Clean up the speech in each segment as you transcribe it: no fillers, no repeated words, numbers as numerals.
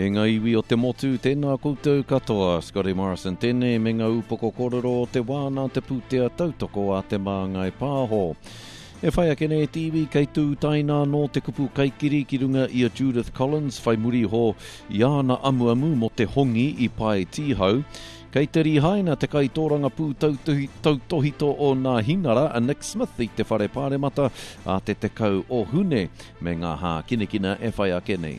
E ngā iwi o te motu, tēnā koutou katoa, Scotty Morrison, tēnei me ngā upoko kororo o te wāna te pūtea tautoko a te māngai pāho. E whai ake nei tiwi kei tū taina no te kupu kaikiri ki runga i a Judith Collins, whai muri ho i ana amu mo te hongi i pai tihau. Kei te rihaina te kai tōranga pū tautohito o ngā hinara a Nick Smith i te whare pāremata a te tekau o hune me ngā hā kinekina e whai ake nei.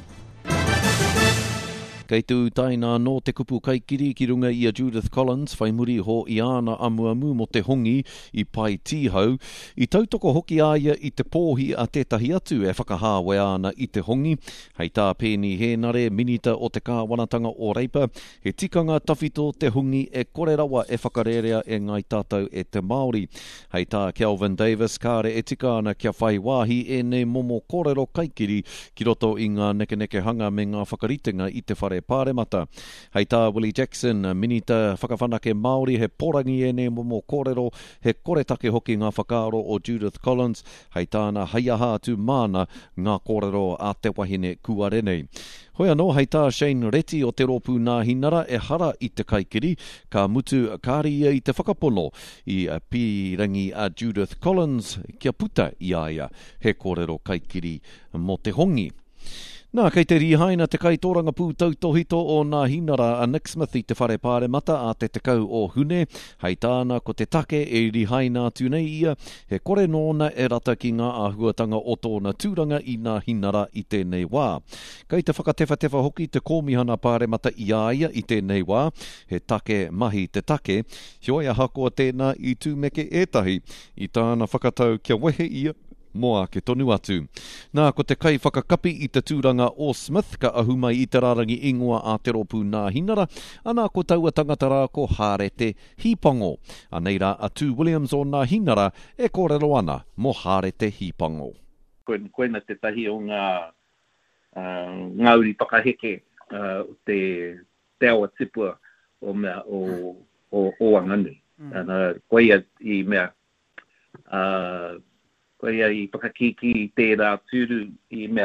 Kei tū taina no te kupu kaikiri ki runga i a Judith Collins, whai muri ho i ana amu mo te hongi i pai tihau. I tautoko hoki aia i te pōhi a tētahi atu e whakahāwe ana i te hongi. Hei tā pēni he nare minita o te kāwanatanga o reipa. He tikanga tawhito te hongi e kore rawa e whakarerea e ngai tātou e te Māori. Hei tā Kelvin Davis, kāre e tika ana kia whai wāhi e nei momo kōrero kaikiri ki roto i ngā neke hanga me ngā whakaritenga i te whare pāremata. Hei tā Willie Jackson, minita whakawhanake Māori, he porangi e ne momo kōrero, he koretake hoki ngā whakaaro o Judith Collins, hei tāna haiaha atu mana ngā kōrero a te wahine kuarenei. Hoi anō, hei tā Shane Reti o te rōpū nā hinara e hara i te kaikiri, ka mutu kāri ia i te whakapono i a pīrangi a Judith Collins, kia puta i aia he kōrero kaikiri mo te hongi. Nā, kei te rihaina te kai tōranga pū tautohito o ngā hinara a Nick Smith i te whare pāremata a te tekau o hune, hei tāna ko te take e rihaina atu nei ia, he kore nōna e rata ki ngā āhuatanga o tōna tūranga i ngā hinara i tēnei wā. Kei te whakatefa hoki te kōmihana pāremata i aia i tēnei wā, he take mahi te take, hioi a hakoa tēnā i tūmeke ētahi, i tāna whakatau kia wehe ia, moa ke tonu atu. Nā, ko te kai whakakapi i te tūranga o Smith ka ahumai i te rarangi ingoa a te rōpū nā hinara, anā ko taua tangata rā ko hārete hipango. Aneira a Tū Williams o nā hinara e kōrero ana mo hārete hipango. Koena te tahi o ngā uri pakaheke te awa tipua o mea o anganu. Koia i mea koia i pakakiki i tērā tūru i mea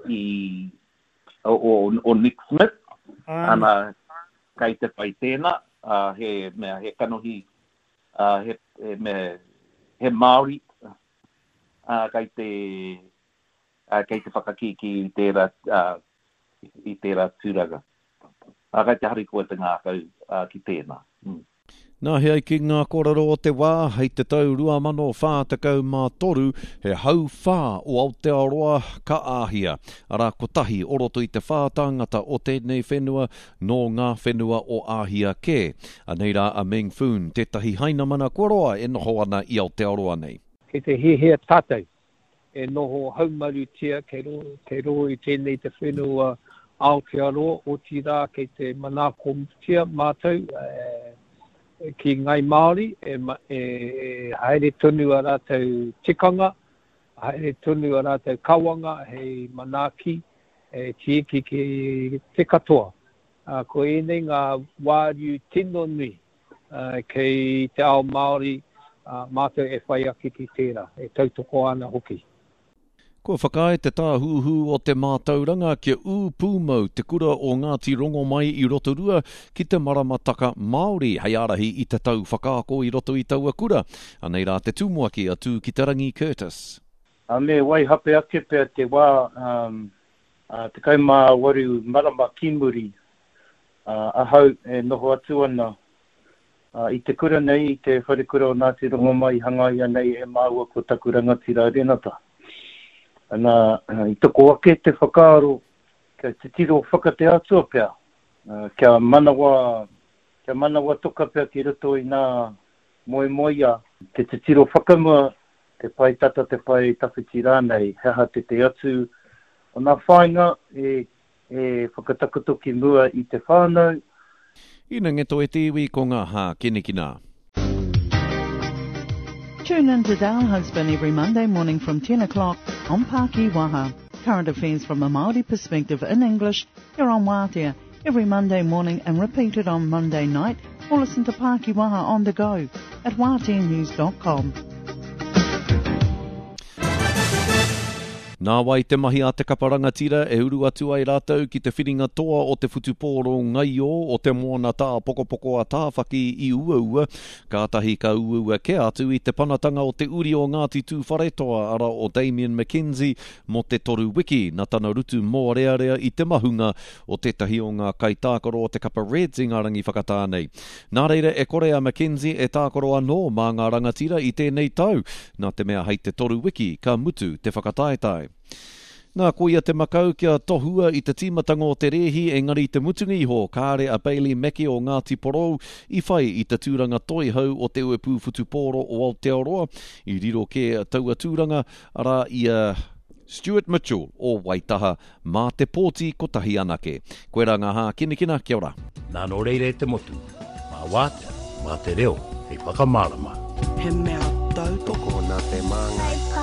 o Nick Smith. Ana kai te pai tēnā, he kanohi, he Māori, kai te pakakiki i tērā tūranga. Kai te harikoa te ngākau ki tēnā. Nā hea ki ngā kōrero o te wā, hei te tau 2023, he hau whā o Aotearoa ka āhia. Arā ko tahi oroto i te whā tāngata o tēnei whenua no ngā whenua o āhia kē. Aneira a Meng Foon, tētahi haina mana koroa e noho ana i Aotearoa nei. Kei te hea tātou, e noho haumarutia kei ro i tēnei te whenua Aotearoa o tira kei te manako mutia mātou, ki ngai Māori, haere tonu a rātou tikanga, haere tonu a rātou kawanga, hei manaki, tieki ki te katoa. Ko enei ngā wāriu tino nui, kei te ao Māori, mātou e whai aki ki tērā, e tautoko ana hoki. Ko whakae te tāhuhu o te mātauranga kia pūmau te kura o Ngāti Rongo mai i Rotorua ki te maramataka Māori hei arahi i te tau whakaako i roto i taua kura. Anei rā te tūmuaki atu ki te rangi Curtis. Me wai hape ake pia te wā te kaimā waru marama kimuri ahau e noho atu ana. I te kura nei, i te wharekura o Ngāti Rongo mai hangaia nei e māua ko taku rangatira renata. Ana i toko ake te whakaaro kia te tiro whakate atua pia. Kia manawa toka pia ki roto i nā moia. Te tiro whakamua, te pai tata, te pai tawhiti rānei, heha te atu. O nā whainga e whakatakoto ki mua i te whānau. Ina ngeto e tiwi ko ngā hā kinekina. Tune in to Dale Husband every Monday morning from 10 o'clock on Pāki Waha. Current affairs from a Māori perspective in English here on Wātea every Monday morning and repeated on Monday night, or listen to Pāki Waha on the go at wāteanews.com. Nā wai te mahi a te kaparanga tira e uru atu ai rātou ki te whiringa toa o te whutupōro ngai o te moana tā pokopoko a tāwhaki i ua, kātahi ka ua ke atu i te panatanga o te uri o Ngāti Tūwharetoa ara o Damien McKenzie mo te toru wiki na tana rutu mōrearea i te mahunga o tetahi o ngā kaitākoro o te kapa Reds i ngā rangi whakatānei. Nā reira e kore a McKenzie e tākoro anō mā ngā rangatira i tēnei tau, nā te mea hei te toru wiki ka mutu te whakataetai. Nā koia te makau kia tohua i te tīmatanga o te rehi, engari te mutunga iho, kāre a Bailey Meki o Ngāti Porou, i whai i te tūranga toi hau o te uepu whutupōro o Aotearoa, i riro ke taua tūranga, ara i Stuart Mitchell o Waitaha, mā te pōti ko tahi anake. Koe rā ngā hā kinekina, kia ora. Nā no reire te motu, mā wātea, mā te reo, hei whakamārama. He mea tau toko na te manga